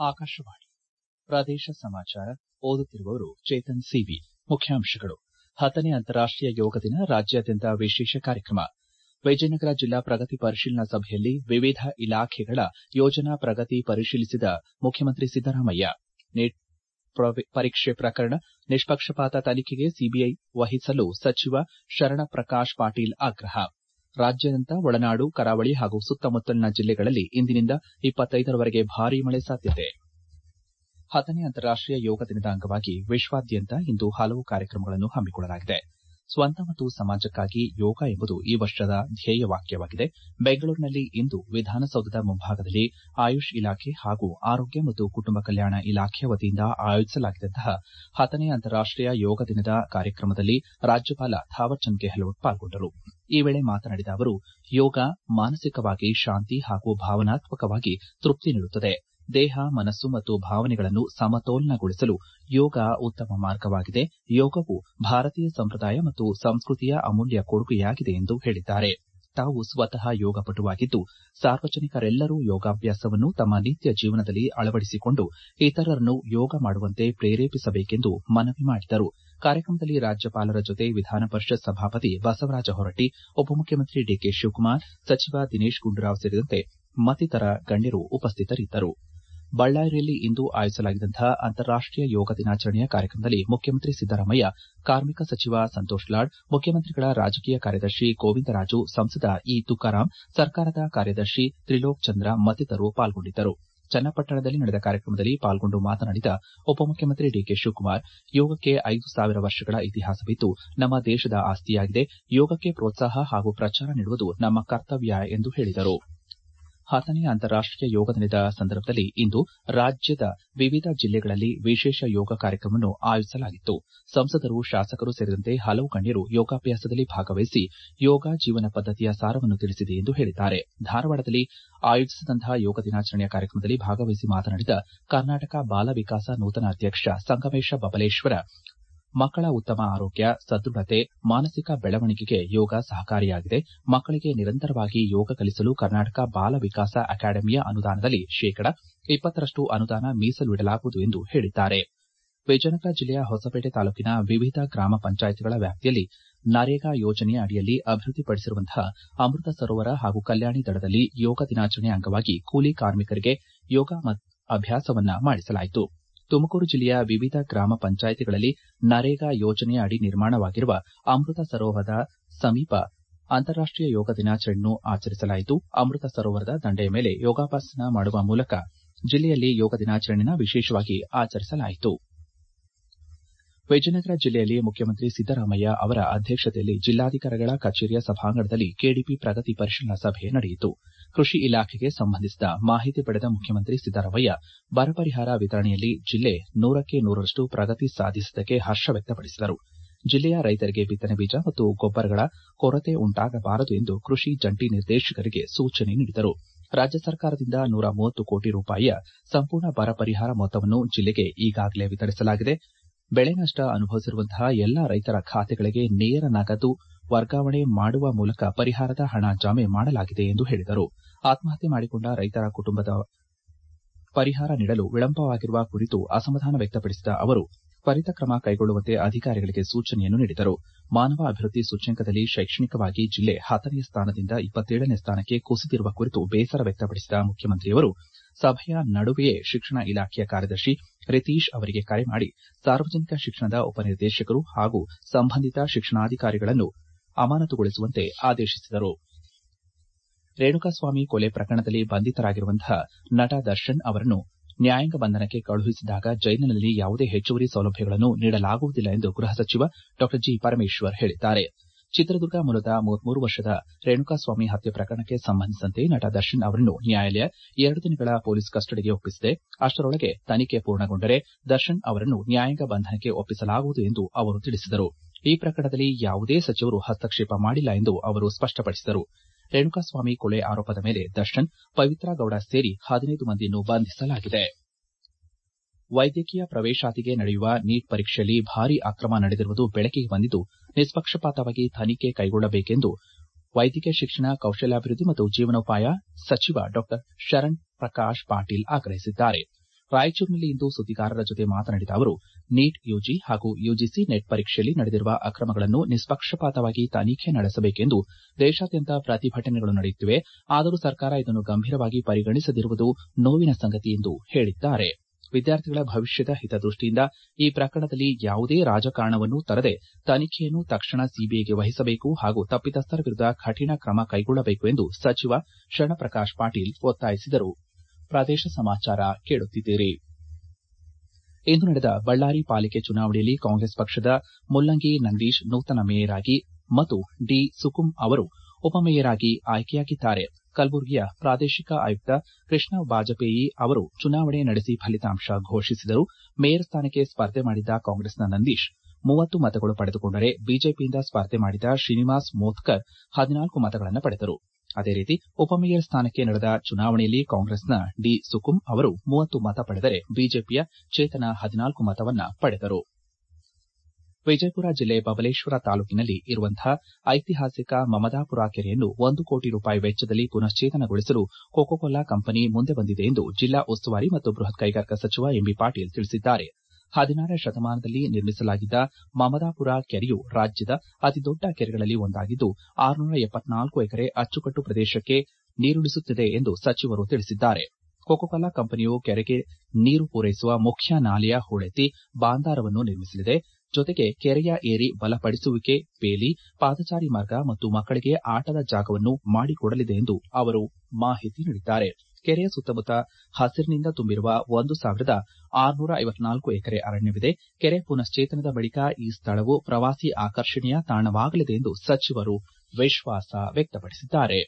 ಆಕಾಶವಾಣಿ ಪ್ರದೇಶ ಸಮಾಚಾರ ಓದುತ್ತಿರುವವರು ಚೇತನ್ ಸಿವಿ. ಮುಖ್ಯಾಂಶಗಳು: 10ನೇ ಅಂತಾರಾಷ್ಟೀಯ ಯೋಗ ದಿನ ರಾಜ್ಯಾದ್ಯಂತ ವಿಶೇಷ ಕಾರ್ಯಕ್ರಮ. ವಿಜಯನಗರ ಜಿಲ್ಲಾ ಪ್ರಗತಿ ಪರಿಶೀಲನಾ ಸಭೆಯಲ್ಲಿ ವಿವಿಧ ಇಲಾಖೆಗಳ ಯೋಜನಾ ಪ್ರಗತಿ ಪರಿಶೀಲಿಸಿದ ಮುಖ್ಯಮಂತ್ರಿ ಸಿದ್ದರಾಮಯ್ಯ. ನೀಟ್ ಪರೀಕ್ಷೆ ಪ್ರಕರಣ ನಿಷ್ಪಕ್ಷಪಾತ ತನಿಖೆಗೆ ಸಿಬಿಐ ವಹಿಸಲು ಸಚಿವ ಶರಣಪ್ರಕಾಶ್ ಪಾಟೀಲ್ ಆಗ್ರಹ. ರಾಜ್ಯಾದ್ಯಂತ ಒಳನಾಡು, ಕರಾವಳಿ ಹಾಗೂ ಸುತ್ತಮುತ್ತಲಿನ ಜಿಲ್ಲೆಗಳಲ್ಲಿ ಇಂದಿನಿಂದ 25ರವರೆಗೆ ಭಾರೀ ಮಳೆ ಸಾಧ್ಯತೆ. 10ನೇ ಅಂತಾರಾಷ್ಟೀಯ ಯೋಗ ದಿನದ ಅಂಗವಾಗಿ ವಿಶ್ವಾದ್ಯಂತ ಇಂದು ಹಲವು ಕಾರ್ಯಕ್ರಮಗಳನ್ನು ಹಮ್ಮಿಕೊಳ್ಳಲಾಗಿದೆ. ಸ್ವಂತ ಮತ್ತು ಸಮಾಜಕ್ಕಾಗಿ ಯೋಗ ಎಂಬುದು ಈ ವರ್ಷದ ಧ್ಯೇಯವಾಕ್ಯವಾಗಿದೆ. ಬೆಂಗಳೂರಿನಲ್ಲಿ ಇಂದು ವಿಧಾನಸೌಧದ ಮುಂಭಾಗದಲ್ಲಿ ಆಯುಷ್ ಇಲಾಖೆ ಹಾಗೂ ಆರೋಗ್ಯ ಮತ್ತು ಕುಟುಂಬ ಕಲ್ಯಾಣ ಇಲಾಖೆಯ ವತಿಯಿಂದ ಆಯೋಜಿಸಲಾಗಿದ್ದಂತಹ 10ನೇ ಅಂತಾರಾಷ್ಟೀಯ ಯೋಗ ದಿನದ ಕಾರ್ಯಕ್ರಮದಲ್ಲಿ ರಾಜ್ಯಪಾಲ ಥಾವರ್ಚಂದ್ ಗೆಹ್ಲೋಟ್ ಪಾಲ್ಗೊಂಡರು. ಈ ವೇಳೆ ಮಾತನಾಡಿದ ಅವರು, ಯೋಗ ಮಾನಸಿಕವಾಗಿ ಶಾಂತಿ ಹಾಗೂ ಭಾವನಾತ್ಮಕವಾಗಿ ತೃಪ್ತಿ ನೀಡುತ್ತದೆ. ದೇಹ, ಮನಸ್ಸು ಮತ್ತು ಭಾವನೆಗಳನ್ನು ಸಮತೋಲನಗೊಳಿಸಲು ಯೋಗ ಉತ್ತಮ ಮಾರ್ಗವಾಗಿದೆ. ಯೋಗವು ಭಾರತೀಯ ಸಂಪ್ರದಾಯ ಮತ್ತು ಸಂಸ್ಕೃತಿಯ ಅಮೂಲ್ಯ ಕೊಡುಗೆಯಾಗಿದೆ ಎಂದು ಹೇಳಿದ್ದಾರೆ. ತಾವು ಸ್ವತಃ ಯೋಗಪಟುವಾಗಿದ್ದು, ಸಾರ್ವಜನಿಕರೆಲ್ಲರೂ ಯೋಗಾಭ್ಯಾಸವನ್ನು ತಮ್ಮ ನಿತ್ಯ ಜೀವನದಲ್ಲಿ ಅಳವಡಿಸಿಕೊಂಡು ಇತರರನ್ನು ಯೋಗ ಮಾಡುವಂತೆ ಪ್ರೇರೇಪಿಸಬೇಕೆಂದು ಮನವಿ ಮಾಡಿದರು. ಕಾರ್ಯಕ್ರಮದಲ್ಲಿ ರಾಜ್ಯಪಾಲರ ಜೊತೆ ವಿಧಾನ ಪರಿಷತ್ ಸಭಾಪತಿ ಬಸವರಾಜ ಹೊರಟ್ಟಿ, ಉಪಮುಖ್ಯಮಂತ್ರಿ ಡಿಕೆ ಶಿವಕುಮಾರ್, ಸಚಿವ ದಿನೇಶ್ ಗುಂಡೂರಾವ್ ಸೇರಿದಂತೆ ಮತ್ತಿತರ ಗಣ್ಯರು ಉಪಸ್ಥಿತರಿದ್ದರು. ಬಳ್ಳಾರಿಯಲ್ಲಿ ಇಂದು ಆಯೋಜಿಸಲಾಗಿದ್ದಂತಹ ಅಂತಾರಾಷ್ಟೀಯ ಯೋಗ ದಿನಾಚರಣೆಯ ಕಾರ್ಯಕ್ರಮದಲ್ಲಿ ಮುಖ್ಯಮಂತ್ರಿ ಸಿದ್ದರಾಮಯ್ಯ, ಕಾರ್ಮಿಕ ಸಚಿವ ಸಂತೋಷ್ ಲಾಡ್, ಮುಖ್ಯಮಂತ್ರಿಗಳ ರಾಜಕೀಯ ಕಾರ್ಯದರ್ಶಿ ಗೋವಿಂದರಾಜು, ಸಂಸದ ಇ ತುಕಾರಾಂ, ಸರ್ಕಾರದ ಕಾರ್ಯದರ್ಶಿ ತ್ರಿಲೋಕ್ ಚಂದ್ರ ಮತ್ತಿತರರು ಪಾಲ್ಗೊಂಡಿದ್ದರು. ಚನ್ನಪಟ್ಟಣದಲ್ಲಿ ನಡೆದ ಕಾರ್ಯಕ್ರಮದಲ್ಲಿ ಪಾಲ್ಗೊಂಡು ಮಾತನಾಡಿದ ಉಪಮುಖ್ಯಮಂತ್ರಿ ಡಿಕೆ ಶಿವಕುಮಾರ್, ಯೋಗಕ್ಕೆ 5,000 ವರ್ಷಗಳ ಇತಿಹಾಸವಿದ್ದು ನಮ್ಮ ದೇಶದ ಆಸ್ತಿಯಾಗಿದೆ. ಯೋಗಕ್ಕೆ ಪ್ರೋತ್ಸಾಹ ಹಾಗೂ ಪ್ರಚಾರ ನೀಡುವುದು ನಮ್ಮ ಕರ್ತವ್ಯ ಎಂದು ಹೇಳಿದರು. 10ನೇ ಅಂತಾರಾಷ್ಟೀಯ ಯೋಗ ದಿನದ ಸಂದರ್ಭದಲ್ಲಿ ಇಂದು ರಾಜ್ಯದ ವಿವಿಧ ಜಿಲ್ಲೆಗಳಲ್ಲಿ ವಿಶೇಷ ಯೋಗ ಕಾರ್ಯಕ್ರಮವನ್ನು ಆಯೋಜಿಸಲಾಗಿತ್ತು. ಸಂಸದರು, ಶಾಸಕರು ಸೇರಿದಂತೆ ಹಲವು ಗಣ್ಯರು ಯೋಗಾಭ್ಯಾಸದಲ್ಲಿ ಭಾಗವಹಿಸಿ ಯೋಗ ಜೀವನ ಪದ್ದತಿಯ ಸಾರವನ್ನು ತಿಳಿಸಿದೆ ಎಂದು ಹೇಳಿದ್ದಾರೆ. ಧಾರವಾಡದಲ್ಲಿ ಆಯೋಜಿಸಿದಂತಹ ಯೋಗ ದಿನಾಚರಣೆಯ ಕಾರ್ಯಕ್ರಮದಲ್ಲಿ ಭಾಗವಹಿಸಿ ಮಾತನಾಡಿದ ಕರ್ನಾಟಕ ಬಾಲ ವಿಕಾಸ ನೂತನ ಅಧ್ಯಕ್ಷ ಸಂಗಮೇಶ ಬಬಲೇಶ್ವರ, ಮಕ್ಕಳ ಉತ್ತಮ ಆರೋಗ್ಯ, ಸದೃಢತೆ, ಮಾನಸಿಕ ಬೆಳವಣಿಗೆಗೆ ಯೋಗ ಸಹಕಾರಿಯಾಗಿದೆ. ಮಕ್ಕಳಿಗೆ ನಿರಂತರವಾಗಿ ಯೋಗ ಕಲಿಸಲು ಕರ್ನಾಟಕ ಬಾಲ ವಿಕಾಸ ಅಕಾಡೆಮಿಯ ಅನುದಾನದಲ್ಲಿ 20% ಅನುದಾನ ಮೀಸಲು ಇಡಲಾಗುವುದು ಎಂದು ಹೇಳಿದ್ದಾರೆ. ವಿಜಯನಗರ ಜಿಲ್ಲೆಯ ಹೊಸಪೇಟೆ ತಾಲೂಕಿನ ವಿವಿಧ ಗ್ರಾಮ ಪಂಚಾಯಿತಿಗಳ ವ್ಯಾಪ್ತಿಯಲ್ಲಿ ನರೇಗಾ ಯೋಜನೆಯ ಅಡಿಯಲ್ಲಿ ಅಭಿವೃದ್ಧಿಪಡಿಸಿರುವಂತಹ ಅಮೃತ ಸರೋವರ ಹಾಗೂ ಕಲ್ಯಾಣಿ ದಡದಲ್ಲಿ ಯೋಗ ದಿನಾಚರಣೆ ಅಂಗವಾಗಿ ಕೂಲಿ ಕಾರ್ಮಿಕರಿಗೆ ಯೋಗ ಅಭ್ಯಾಸವನ್ನ ಮಾಡಿಸಲಾಯಿತು. ತುಮಕೂರು ಜಿಲ್ಲೆಯ ವಿವಿಧ ಗ್ರಾಮ ಪಂಚಾಯಿತಿಗಳಲ್ಲಿ ನರೇಗಾ ಯೋಜನೆಯ ಅಡಿ ನಿರ್ಮಾಣವಾಗಿರುವ ಅಮೃತ ಸರೋವರದ ಸಮೀಪ ಅಂತಾರಾಷ್ಟೀಯ ಯೋಗ ದಿನಾಚರಣೆಯನ್ನು ಆಚರಿಸಲಾಯಿತು. ಅಮೃತ ಸರೋವರದ ದಂಡೆಯ ಮೇಲೆ ಯೋಗಾಭ್ಯಾಸ ಮಾಡುವ ಮೂಲಕ ಜಿಲ್ಲೆಯಲ್ಲಿ ಯೋಗ ದಿನಾಚರಣೆಯನ್ನು ವಿಶೇಷವಾಗಿ ಆಚರಿಸಲಾಯಿತು. ವಿಜಯನಗರ ಜಿಲ್ಲೆಯಲ್ಲಿ ಮುಖ್ಯಮಂತ್ರಿ ಸಿದ್ದರಾಮಯ್ಯ ಅವರ ಅಧ್ಯಕ್ಷತೆಯಲ್ಲಿ ಜಿಲ್ಲಾಧಿಕಾರಿಗಳ ಕಚೇರಿಯ ಸಭಾಂಗಣದಲ್ಲಿ ಕೆಡಿಪಿ ಪ್ರಗತಿ ಪರಿಶೀಲನಾ ಸಭೆ ನಡೆಯಿತು. ಕೃಷಿ ಇಲಾಖೆಗೆ ಸಂಬಂಧಿಸಿದ ಮಾಹಿತಿ ಪಡೆದ ಮುಖ್ಯಮಂತ್ರಿ ಸಿದ್ದರಾಮಯ್ಯ ಬರ ಪರಿಹಾರ ವಿತರಣೆಯಲ್ಲಿ ಜಿಲ್ಲೆ 100ಕ್ಕೆ 100ರಷ್ಟು ಪ್ರಗತಿ ಸಾಧಿಸಿದ್ದಕ್ಕೆ ಹರ್ಷ ವ್ಯಕ್ತಪಡಿಸಿದರು. ಜಿಲ್ಲೆಯ ರೈತರಿಗೆ ಬಿತ್ತನೆ ಬೀಜ ಮತ್ತು ಗೊಬ್ಬರಗಳ ಕೊರತೆ ಉಂಟಾಗಬಾರದು ಎಂದು ಕೃಷಿ ಜಂಟಿ ನಿರ್ದೇಶಕರಿಗೆ ಸೂಚನೆ ನೀಡಿದರು. ರಾಜ್ಯ ಸರ್ಕಾರದಿಂದ 130 ಕೋಟಿ ರೂಪಾಯಿಯ ಸಂಪೂರ್ಣ ಬರ ಪರಿಹಾರ ಮೊತ್ತವನ್ನು ಜಿಲ್ಲೆಗೆ ಈಗಾಗಲೇ ವಿತರಿಸಲಾಗಿದೆ. ಬೆಳೆ ನಷ್ಟ ಅನುಭವಿಸಿರುವಂತಹ ಎಲ್ಲಾ ರೈತರ ಖಾತೆಗಳಿಗೆ ನೇರ ನಗದು ವರ್ಗಾವಣೆ ಮಾಡುವ ಮೂಲಕ ಪರಿಹಾರದ ಹಣ ಜಮೆ ಮಾಡಲಾಗಿದೆ ಎಂದು ಹೇಳಿದರು. ಆತ್ಮಹತ್ಯೆ ಮಾಡಿಕೊಂಡ ರೈತರ ಕುಟುಂಬದ ಪರಿಹಾರ ನೀಡಲು ವಿಳಂಬವಾಗಿರುವ ಕುರಿತು ಅಸಮಾಧಾನ ವ್ಯಕ್ತಪಡಿಸಿದ ಅವರು, ತ್ವರಿತ ಕ್ರಮ ಕೈಗೊಳ್ಳುವಂತೆ ಅಧಿಕಾರಿಗಳಿಗೆ ಸೂಚನೆಯನ್ನು ನೀಡಿದರು. ಮಾನವ ಅಭಿವೃದ್ಧಿ ಸೂಚ್ಯಂಕದಲ್ಲಿ ಶೈಕ್ಷಣಿಕವಾಗಿ ಜಿಲ್ಲೆ 10ನೇ ಸ್ಥಾನದಿಂದ 27ನೇ ಸ್ಥಾನಕ್ಕೆ ಕುಸಿದಿರುವ ಕುರಿತು ಬೇಸರ ವ್ಯಕ್ತಪಡಿಸಿದ ಮುಖ್ಯಮಂತ್ರಿಯವರು ಸಭೆಯ ನಡುವೆಯೇ ಶಿಕ್ಷಣ ಇಲಾಖೆಯ ಕಾರ್ಯದರ್ಶಿ ರಿತೀಶ್ ಅವರಿಗೆ ಕರೆ ಮಾಡಿ ಸಾರ್ವಜನಿಕ ಶಿಕ್ಷಣದ ಉಪನಿರ್ದೇಶಕರು ಹಾಗೂ ಸಂಬಂಧಿತ ಶಿಕ್ಷಣಾಧಿಕಾರಿಗಳನ್ನು ಅಮಾನತುಗೊಳಿಸುವಂತೆ ಆದೇಶಿಸಿದರು. ರೇಣುಕಾಸ್ವಾಮಿ ಕೊಲೆ ಪ್ರಕರಣದಲ್ಲಿ ಬಂಧಿತರಾಗಿರುವಂತಹ ನಟ ದರ್ಶನ್ ಅವರನ್ನು ನ್ಯಾಯಾಂಗ ಬಂಧನಕ್ಕೆ ಕಳುಹಿಸಿದಾಗ ಜೈಲಿನಲ್ಲಿ ಯಾವುದೇ ಹೆಚ್ಚುವರಿ ಸೌಲಭ್ಯಗಳನ್ನು ನೀಡಲಾಗುವುದಿಲ್ಲ ಎಂದು ಗೃಹ ಸಚಿವ ಡಾ ಜಿ. ಪರಮೇಶ್ವರ್ ಹೇಳಿದ್ದಾರೆ. ಚಿತ್ರದುರ್ಗ ಮೂಲದ 33 ವರ್ಷದ ರೇಣುಕಾಸ್ವಾಮಿ ಹತ್ಯೆ ಪ್ರಕರಣಕ್ಕೆ ಸಂಬಂಧಿಸಿದಂತೆ ನಟ ದರ್ಶನ್ ಅವರನ್ನು ನ್ಯಾಯಾಲಯ 2 ದಿನಗಳ ಪೊಲೀಸ್ ಕಸ್ಟಡಿಗೆ ಒಪ್ಪಿಸಿದೆ. ಅಷ್ಟರೊಳಗೆ ತನಿಖೆ ಪೂರ್ಣಗೊಂಡರೆ ದರ್ಶನ್ ಅವರನ್ನು ನ್ಯಾಯಾಂಗ ಬಂಧನಕ್ಕೆ ಒಪ್ಪಿಸಲಾಗುವುದು ಎಂದು ಅವರು ತಿಳಿಸಿದರು. ಈ ಪ್ರಕರಣದಲ್ಲಿ ಯಾವುದೇ ಸಚಿವರು ಹಸ್ತಕ್ಷೇಪ ಮಾಡಿಲ್ಲ ಎಂದು ಅವರು ಸ್ಪಷ್ಟಪಡಿಸಿದರು. ರೇಣುಕಾಸ್ವಾಮಿ ಕೊಲೆ ಆರೋಪದ ಮೇಲೆ ದರ್ಶನ್, ಪವಿತ್ರ ಗೌಡ ಸೇರಿ 15 ಮಂದಿಯನ್ನು ಬಂಧಿಸಲಾಗಿದೆ. ವೈದ್ಯಕೀಯ ಪ್ರವೇಶಾತಿಗೆ ನಡೆಯುವ ನೀಟ್ ಪರೀಕ್ಷೆಯಲ್ಲಿ ಭಾರೀ ಅಕ್ರಮ ನಡೆದಿರುವುದು ಬೆಳಕಿಗೆ ಬಂದಿದ್ದು, ನಿಷ್ಪಕ್ಷಪಾತವಾಗಿ ತನಿಖೆ ಕೈಗೊಳ್ಳಬೇಕೆಂದು ವೈದ್ಯಕೀಯ ಶಿಕ್ಷಣ, ಕೌಶಲ್ಯಾಭಿವೃದ್ಧಿ ಮತ್ತು ಜೀವನೋಪಾಯ ಸಚಿವ ಡಾ ಶರಣ್ ಪ್ರಕಾಶ್ ಪಾಟೀಲ್ ಆಗ್ರಹಿಸಿದ್ದಾರೆ. ರಾಯಚೂರಿನಲ್ಲಿ ಇಂದು ಸುದ್ದಿಗಾರರ ಜೊತೆ ಮಾತನಾಡಿದ ಅವರು ನೀಟ್ ಯುಜಿ ಹಾಗೂ ಯುಜಿಸಿ ನೆಟ್ ಪರೀಕ್ಷೆಯಲ್ಲಿ ನಡೆದಿರುವ ಅಕ್ರಮಗಳನ್ನು ನಿಷ್ಪಕ್ಷಪಾತವಾಗಿ ತನಿಖೆ ನಡೆಸಬೇಕೆಂದು ದೇಶಾದ್ಯಂತ ಪ್ರತಿಭಟನೆಗಳು ನಡೆಯುತ್ತಿವೆ. ಆದರೂ ಸರ್ಕಾರ ಇದನ್ನು ಗಂಭೀರವಾಗಿ ಪರಿಗಣಿಸದಿರುವುದು ನೋವಿನ ಸಂಗತಿ ಎಂದು ಹೇಳಿದ್ದಾರೆ. ವಿದ್ಯಾರ್ಥಿಗಳ ಭವಿಷ್ಯದ ಹಿತದೃಷ್ಟಿಯಿಂದ ಈ ಪ್ರಕರಣದಲ್ಲಿ ಯಾವುದೇ ರಾಜಕಾರಣವನ್ನು ತರದೆ ತನಿಖೆಯನ್ನು ತಕ್ಷಣ ಸಿಬಿಐಗೆ ವಹಿಸಬೇಕು ಹಾಗೂ ತಪ್ಪಿತಸ್ಥರ ವಿರುದ್ಧ ಕಠಿಣ ಕ್ರಮ ಕೈಗೊಳ್ಳಬೇಕು ಎಂದು ಸಚಿವ ಶರಣಪ್ರಕಾಶ್ ಪಾಟೀಲ್ ಒತ್ತಾಯಿಸಿದರು. ಪ್ರದೇಶ ಸಮಾಚಾರ ಕೇಳುತ್ತಿದ್ದೀರಿ. ಇಂದು ನಡೆದ ಬಳ್ಳಾರಿ ಪಾಲಿಕೆ ಚುನಾವಣೆಯಲ್ಲಿ ಕಾಂಗ್ರೆಸ್ ಪಕ್ಷದ ಮುಲ್ಲಂಗಿ ನಂದೀಶ್ ನೂತನ ಮೇಯರ್ ಆಗಿ ಮತ್ತು ಡಿ ಸುಕುಂ ಅವರು ಉಪಮೇಯರ್ ಆಗಿ ಆಯ್ಕೆಯಾಗಿದ್ದಾರೆ. ಕಲಬುರಗಿಯ ಪ್ರಾದೇಶಿಕ ಆಯುಕ್ತ ಕೃಷ್ಣ ಬಾಜಪೇಯಿ ಅವರು ಚುನಾವಣೆ ನಡೆಸಿ ಫಲಿತಾಂಶ ಘೋಷಿಸಿದರು. ಮೇಯರ್ ಸ್ಥಾನಕ್ಕೆ ಸ್ಪರ್ಧೆ ಮಾಡಿದ್ದ ಕಾಂಗ್ರೆಸ್ನ ನಂದೀಶ್ 30 ಮತಗಳು ಪಡೆದುಕೊಂಡರೆ ಬಿಜೆಪಿಯಿಂದ ಸ್ಪರ್ಧೆ ಮಾಡಿದ ಶ್ರೀನಿವಾಸ್ ಮೋತ್ಕರ್ 14 ಮತಗಳನ್ನು ಪಡೆದರು. ಅದೇ ರೀತಿ ಉಪಮೇಯರ್ ಸ್ಥಾನಕ್ಕೆ ನಡೆದ ಚುನಾವಣೆಯಲ್ಲಿ ಕಾಂಗ್ರೆಸ್ನ ಡಿ ಸುಕುಂ ಅವರು 30 ಮತ ಪಡೆದರೆ ಬಿಜೆಪಿಯ ಚೇತನ 14 ಮತವನ್ನು ಪಡೆದರು. ವಿಜಯಪುರ ಜಿಲ್ಲೆ ಬಬಲೇಶ್ವರ ತಾಲೂಕಿನಲ್ಲಿ ಇರುವಂತಹ ಐತಿಹಾಸಿಕ ಮಮದಾಪುರ ಕೆರೆಯನ್ನು 1 ಕೋಟಿ ರೂಪಾಯಿ ವೆಚ್ಚದಲ್ಲಿ ಪುನಶ್ಚೇತನಗೊಳಿಸಲು ಕೋಕಾ-ಕೋಲಾ ಕಂಪನಿ ಮುಂದೆ ಬಂದಿದೆ ಎಂದು ಜಿಲ್ಲಾ ಉಸ್ತುವಾರಿ ಮತ್ತು ಬೃಹತ್ ಕೈಗಾರಿಕಾ ಸಚಿವ ಎಂಬಿ ಪಾಟೀಲ್ ತಿಳಿಸಿದ್ದಾರೆ. 16ನೇ ಶತಮಾನದಲ್ಲಿ ನಿರ್ಮಿಸಲಾಗಿದ್ದ ಮಮದಾಪುರ ಕೆರೆಯು ರಾಜ್ಯದ ಅತಿದೊಡ್ಡ ಕೆರೆಗಳಲ್ಲಿ ಒಂದಾಗಿದ್ದು 674 ಎಕರೆ ಅಚ್ಚುಕಟ್ಟು ಪ್ರದೇಶಕ್ಕೆ ನೀರುಣಿಸುತ್ತಿದೆ ಎಂದು ಸಚಿವರು ತಿಳಿಸಿದ್ದಾರೆ. ಕೋಕಾ-ಕೋಲಾ ಕಂಪನಿಯು ಕೆರೆಗೆ ನೀರು ಪೂರೈಸುವ ಮುಖ್ಯ ನಾಲೆಯ ಹೂಳೆತ್ತಿ ಬಾಂದಾರವನ್ನು ನಿರ್ಮಿಸಲಿದೆ. ಜೊತೆಗೆ ಕೆರೆಯ ಏರಿ ಬಲಪಡಿಸುವಿಕೆ, ಬೇಲಿ, ಪಾದಚಾರಿ ಮಾರ್ಗ ಮತ್ತು ಮಕ್ಕಳಿಗೆ ಆಟದ ಜಾಗವನ್ನು ಮಾಡಿಕೊಡಲಿದೆ ಎಂದು ಅವರು ಮಾಹಿತಿ ನೀಡಿದ್ದಾರೆ. ಕೆರೆಯ ಸುತ್ತಮುತ್ತ ಹಸಿರಿನಿಂದ ತುಂಬಿರುವ 1654 ಎಕರೆ ಅರಣ್ಯವಿದೆ. ಕೆರೆ ಪುನಶ್ಚೇತನದ ಬಳಿಕ ಈ ಸ್ಥಳವು ಪ್ರವಾಸಿ ಆಕರ್ಷಣೆಯ ತಾಣವಾಗಲಿದೆ ಎಂದು ಸಚಿವರು ವಿಶ್ವಾಸ ವ್ಯಕ್ತಪಡಿಸಿದ್ದಾರೆ.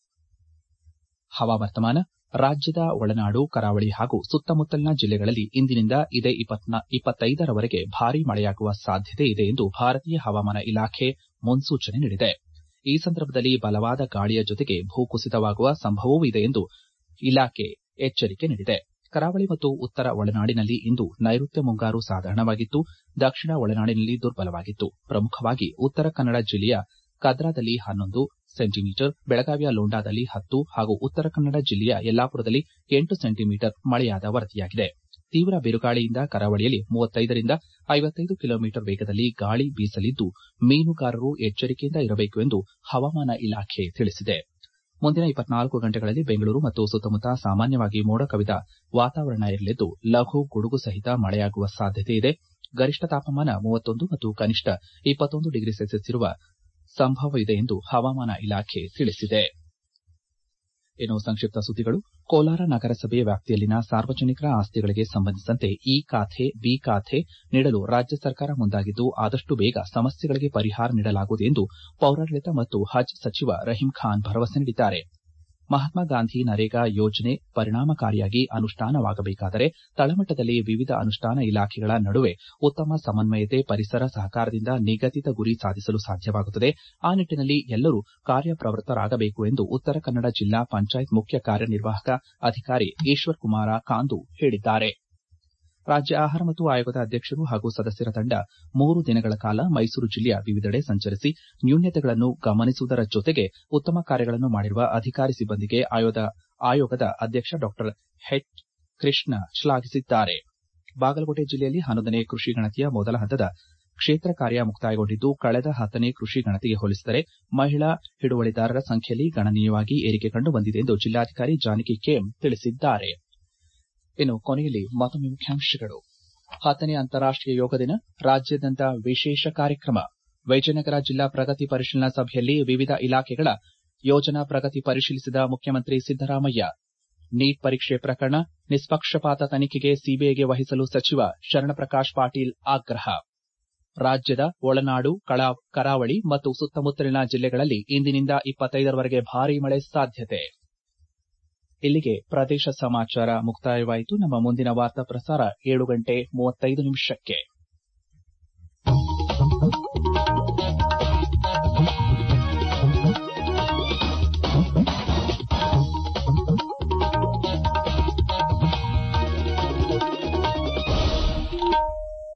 ಹವಾವರ್ತಮಾನ ರಾಜ್ಯದ ಒಳನಾಡು, ಕರಾವಳಿ ಹಾಗೂ ಸುತ್ತಮುತ್ತಲಿನ ಜಿಲ್ಲೆಗಳಲ್ಲಿ ಇಂದಿನಿಂದ ಇದೇ 25ರವರೆಗೆ ಭಾರೀ ಮಳೆಯಾಗುವ ಸಾಧ್ಯತೆ ಇದೆ ಎಂದು ಭಾರತೀಯ ಹವಾಮಾನ ಇಲಾಖೆ ಮುನ್ಸೂಚನೆ ನೀಡಿದೆ. ಈ ಸಂದರ್ಭದಲ್ಲಿ ಬಲವಾದ ಗಾಳಿಯ ಜೊತೆಗೆ ಭೂಕುಸಿತವಾಗುವ ಸಂಭವವೂ ಇದೆ ಎಂದು ಇಲಾಖೆ ಎಚ್ಚರಿಕೆ ನೀಡಿದೆ. ಕರಾವಳಿ ಮತ್ತು ಉತ್ತರ ಒಳನಾಡಿನಲ್ಲಿ ಇಂದು ನೈಋತ್ಯ ಮುಂಗಾರು ಸಾಧಾರಣವಾಗಿತ್ತು. ದಕ್ಷಿಣ ಒಳನಾಡಿನಲ್ಲಿ ದುರ್ಬಲವಾಗಿತ್ತು. ಪ್ರಮುಖವಾಗಿ ಉತ್ತರ ಕನ್ನಡ ಜಿಲ್ಲೆಯ ಕದ್ರಾದಲ್ಲಿ 11 ಸೆಂಟಿಮೀಟರ್, ಬೆಳಗಾವಿಯ ಲೋಂಡಾದಲ್ಲಿ 10 ಹಾಗೂ ಉತ್ತರ ಕನ್ನಡ ಜಿಲ್ಲೆಯ ಯಲ್ಲಾಪುರದಲ್ಲಿ 8 ಸೆಂಟಿಮೀಟರ್ ಮಳೆಯಾದ ವರದಿಯಾಗಿದೆ. ತೀವ್ರ ಬಿರುಗಾಳಿಯಿಂದ ಕರಾವಳಿಯಲ್ಲಿ 35ರಿಂದ 55 ಕಿಲೋಮೀಟರ್ ವೇಗದಲ್ಲಿ ಗಾಳಿ ಬೀಸಲಿದ್ದು ಮೀನುಗಾರರು ಎಚ್ಚರಿಕೆಯಿಂದ ಇರಬೇಕು ಎಂದು ಹವಾಮಾನ ಇಲಾಖೆ ತಿಳಿಸಿದೆ. ಮುಂದಿನ 24 ಗಂಟೆಗಳಲ್ಲಿ ಬೆಂಗಳೂರು ಮತ್ತು ಸುತ್ತಮುತ್ತ ಸಾಮಾನ್ಯವಾಗಿ ಮೋಡ ಕವಿದ ವಾತಾವರಣ ಇರಲಿದ್ದು ಲಘು ಗುಡುಗು ಸಹಿತ ಮಳೆಯಾಗುವ ಸಾಧ್ಯತೆ ಇದೆ. ಗರಿಷ್ಠ ತಾಪಮಾನ 31 ಮತ್ತು ಕನಿಷ್ಠ 21 ಡಿಗ್ರಿ ಸೆಲ್ಸಿಯಸ್ ಇರುವ ಸಂಭವವಿದೆ ಎಂದು ಹವಾಮಾನ ಇಲಾಖೆ ತಿಳಿಸಿದೆ. ಇನ್ನು ಸಂಕ್ಷಿಪ್ತ ಸುದ್ದಿಗಳು. ಕೋಲಾರ ನಗರಸಭೆ ವ್ಯಾಪ್ತಿಯಲ್ಲಿನ ಸಾರ್ವಜನಿಕರ ಆಸ್ತಿಗಳಿಗೆ ಸಂಬಂಧಿಸಿದಂತೆ ಇ ಖಾತೆ, ಬಿ ಖಾತೆ ನೀಡಲು ರಾಜ್ಯ ಸರ್ಕಾರ ಮುಂದಾಗಿದ್ದು ಆದಷ್ಟು ಬೇಗ ಸಮಸ್ಯೆಗಳಿಗೆ ಪರಿಹಾರ ನೀಡಲಾಗುವುದು ಎಂದು ಪೌರಾಡಳಿತ ಮತ್ತು ಹಜ್ ಸಚಿವ ರಹೀಂ ಖಾನ್ ಭರವಸೆ ನೀಡಿದ್ದಾರೆ. ಮಹಾತ್ಮ ಗಾಂಧಿ ನರೇಗಾ ಯೋಜನೆ ಪರಿಣಾಮಕಾರಿಯಾಗಿ ಅನುಷ್ಠಾನವಾಗಬೇಕಾದರೆ ತಳಮಟ್ಟದಲ್ಲಿ ವಿವಿಧ ಅನುಷ್ಠಾನ ಇಲಾಖೆಗಳ ನಡುವೆ ಉತ್ತಮ ಸಮನ್ವಯತೆ, ಪರಿಸರ ಸಹಕಾರದಿಂದ ನಿಗದಿತ ಗುರಿ ಸಾಧಿಸಲು ಸಾಧ್ಯವಾಗುತ್ತದೆ. ಆ ನಿಟ್ಟಿನಲ್ಲಿ ಎಲ್ಲರೂ ಕಾರ್ಯಪ್ರವೃತ್ತರಾಗಬೇಕು ಎಂದು ಉತ್ತರ ಕನ್ನಡ ಜಿಲ್ಲಾ ಪಂಚಾಯತ್ ಮುಖ್ಯ ಕಾರ್ಯನಿರ್ವಾಹಕ ಅಧಿಕಾರಿ ಈಶ್ವರ್ ಕುಮಾರ ಕಾಂದು ಹೇಳಿದ್ದಾರೆ. ರಾಜ್ಯ ಆಹಾರ ಮತ್ತು ಆಯೋಗದ ಅಧ್ಯಕ್ಷರು ಹಾಗೂ ಸದಸ್ಯರ ತಂಡ 3 ದಿನಗಳ ಕಾಲ ಮೈಸೂರು ಜಿಲ್ಲೆಯ ವಿವಿಧೆಡೆ ಸಂಚರಿಸಿ ನ್ಯೂನತೆಗಳನ್ನು ಗಮನಿಸುವುದರ ಜೊತೆಗೆ ಉತ್ತಮ ಕಾರ್ಯಗಳನ್ನು ಮಾಡಿರುವ ಅಧಿಕಾರಿ ಸಿಬ್ಬಂದಿಗೆ ಆಯೋಗದ ಅಧ್ಯಕ್ಷ ಡಾ ಎಚ್ ಕೃಷ್ಣ ಶ್ಲಾಘಿಸಿದ್ದಾರೆ. ಬಾಗಲಕೋಟೆ ಜಿಲ್ಲೆಯಲ್ಲಿ 11ನೇ ಕೃಷಿ ಗಣತಿಯ ಮೊದಲ ಹಂತದ ಕ್ಷೇತ್ರ ಕಾರ್ಯ ಮುಕ್ತಾಯಗೊಂಡಿದ್ದು ಕಳೆದ 10ನೇ ಕೃಷಿ ಗಣತಿಗೆ ಹೋಲಿಸಿದರೆ ಮಹಿಳಾ ಹಿಡುವಳಿದಾರರ ಸಂಖ್ಯೆಯಲ್ಲಿ ಗಣನೀಯವಾಗಿ ಏರಿಕೆ ಕಂಡು ಬಂದಿದೆ ಎಂದು ಜಿಲ್ಲಾಧಿಕಾರಿ ಜಾನಕಿ ಕೆಎಂ ತಿಳಿಸಿದ್ದಾರೆ. ಇನ್ನು ಕೊನೆಯಲ್ಲಿ ಮತ್ತೊಮ್ಮೆ ಮುಖ್ಯಾಂಶಗಳು. 10ನೇ ಅಂತಾರಾಷ್ಟೀಯ ಯೋಗ ದಿನ, ರಾಜ್ಯಾದ್ಯಂತ ವಿಶೇಷ ಕಾರ್ಯಕ್ರಮ. ವಿಜಯನಗರ ಜಿಲ್ಲಾ ಪ್ರಗತಿ ಪರಿಶೀಲನಾ ಸಭೆಯಲ್ಲಿ ವಿವಿಧ ಇಲಾಖೆಗಳ ಯೋಜನಾ ಪ್ರಗತಿ ಪರಿಶೀಲಿಸಿದ ಮುಖ್ಯಮಂತ್ರಿ ಸಿದ್ದರಾಮಯ್ಯ. ನೀಟ್ ಪರೀಕ್ಷೆ ಪ್ರಕರಣ ನಿಷ್ಪಕ್ಷಪಾತ ತನಿಖೆಗೆ ಸಿಬಿಐಗೆ ವಹಿಸಲು ಸಚಿವ ಶರಣಪ್ರಕಾಶ್ ಪಾಟೀಲ್ ಆಗ್ರಹ. ರಾಜ್ಯದ ಒಳನಾಡು, ಕರಾವಳಿ ಮತ್ತು ಸುತ್ತಮುತ್ತಲಿನ ಜಿಲ್ಲೆಗಳಲ್ಲಿ ಇಂದಿನಿಂದ 25ರವರೆಗೆ ಭಾರೀ ಮಳೆ ಸಾಧ್ಯತೆ. ಇಲ್ಲಿಗೆ ಪ್ರದೇಶ ಸಮಾಚಾರ ಮುಕ್ತಾಯವಾಯಿತು. ನಮ್ಮ ಮುಂದಿನ ವಾರ್ತಾ ಪ್ರಸಾರ 7:35 ನಿಮಿಷಕ್ಕೆ.